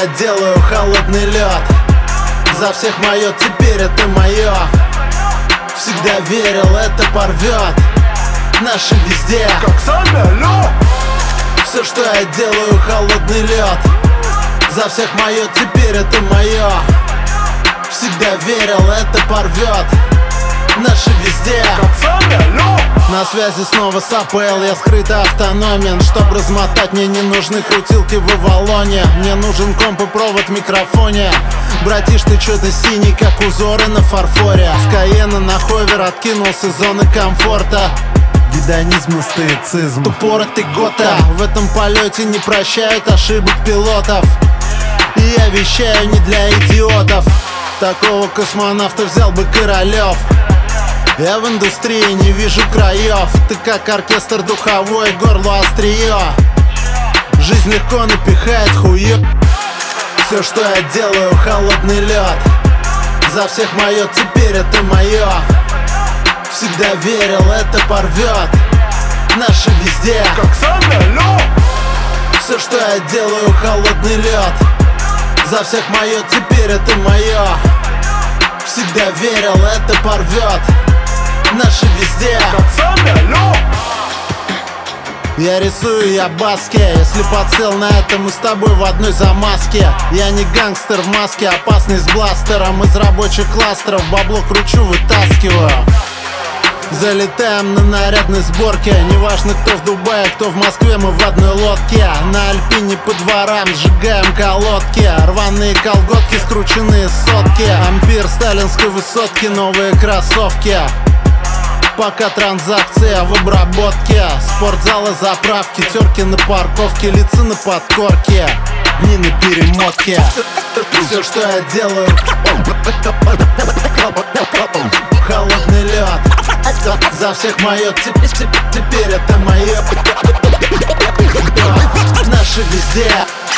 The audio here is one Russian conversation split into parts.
я делаю, холодный лед. За всех мое, теперь это мое. Всегда верил, это порвет. Наши везде, как самолет. все, что я делаю, холодный лед. За всех мое, теперь это мое. Всегда верил, это порвет. Наши везде, как самолет. на связи снова с АПЛ, я скрыто автономен. Чтоб размотать, мне не нужны крутилки в Авалоне. Мне нужен комп и провод в микрофоне. Братиш, ты чё-то синий, как узоры на фарфоре. С Каена на ховер откинулся из зоны комфорта. Гедонизм и стоицизм. Упоротый гота, в этом полете не прощают ошибок пилотов. И я вещаю не для идиотов. Такого космонавта взял бы Королёв. Я в индустрии не вижу краев. Ты как оркестр духовой, горло острие. Жизнь легко напихает хуё. Все, что я делаю, холодный лед. За всех мое, теперь это мое. Всегда верил, это порвет. Наши везде, как самолет. все, что я делаю, холодный лед. За всех мое, теперь это мое. Всегда верил, это порвет. Наши везде, как самолет. я рисую, я баски. Если подсел на это, мы с тобой в одной замазке. Я не гангстер в маске, опасный с бластером. Из рабочих кластеров бабло кручу, вытаскиваю. Залетаем на нарядной сборке. Неважно, кто в Дубае, кто в Москве, мы в одной лодке. На Альпине по дворам сжигаем колодки. Рваные колготки, скрученные сотки. Ампир сталинской высотки, новые кроссовки. Пока транзакция в обработке. Спортзалы, заправки, терки на парковке, лица на подкорке, дни на перемотке. Все, что я делаю, холодный лед. За всех мое, теперь это мое. Наши везде,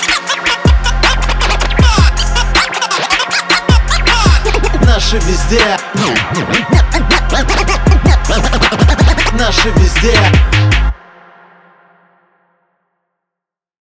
наши везде, наши везде.